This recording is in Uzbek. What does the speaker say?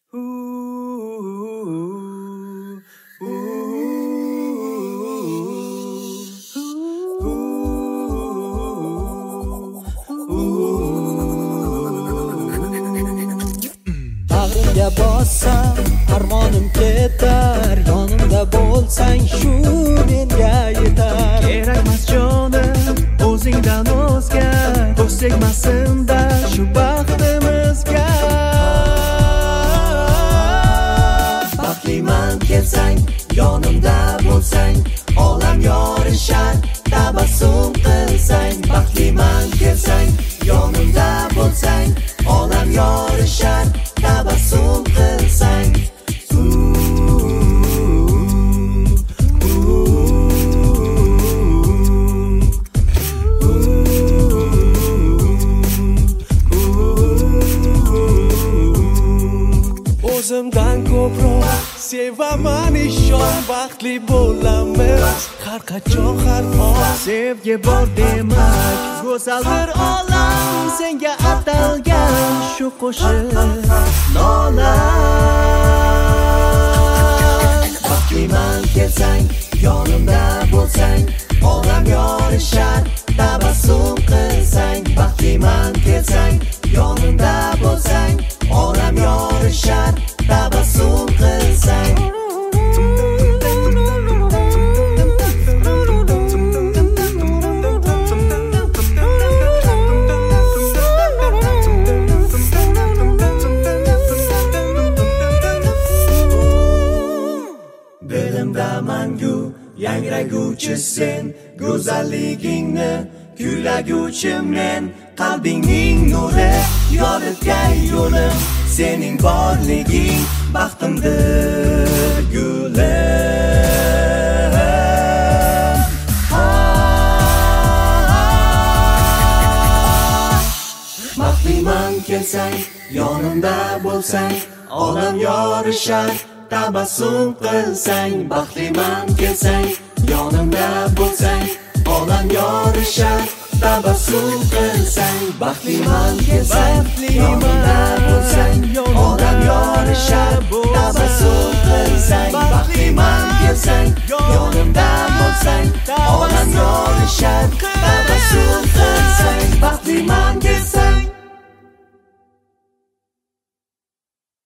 Bag'rimga bossam armonim ketar, yonimda bo'lsang shu menga yetar. Kerakmas jonim o'zingdan o'zga, ko'z tegmasin-da shu baxtimizga. Baxtliman kelsang, yonimda bo'lsang, olam yorishar, tabassum qilsang. Baxtliman kelsang, yonimda bo'lsang, olam yorishar, tabassum qilsang. O'zimdan ko'proq sevaman, ishon baxtli bo'lamiz har qachon har hol. Sevgi bor demak go'zaldir olam, senga atalgan shu qo'shiq nola. Baxtliman kelsang, yonimda bo'lsang, olam yorishar, tabassum qilsang. Baxtliman kelsang, yonimda bo'lsang, olam yorishar, tabassum qilsang. Dilimda mangu yangraguvchi sen, go'zalligingni kuylaguvchi men. Qalbingning nuri yoritgan yo'lim, sening borliging baxtimdir gulim. Baxtliman kelsang, yonimda bo'lsang, olam yorishar, tabassum qilsang. Baxtliman kelsang, yonimda bo'lsang, olam yorishar, tabassum qilsang. Baxtliman kelsang, yonimda bo'lsang, olam yorishar, tabassum qilsang. Baxtliman kelsang, yonimda bo'lsang, olam yorishar,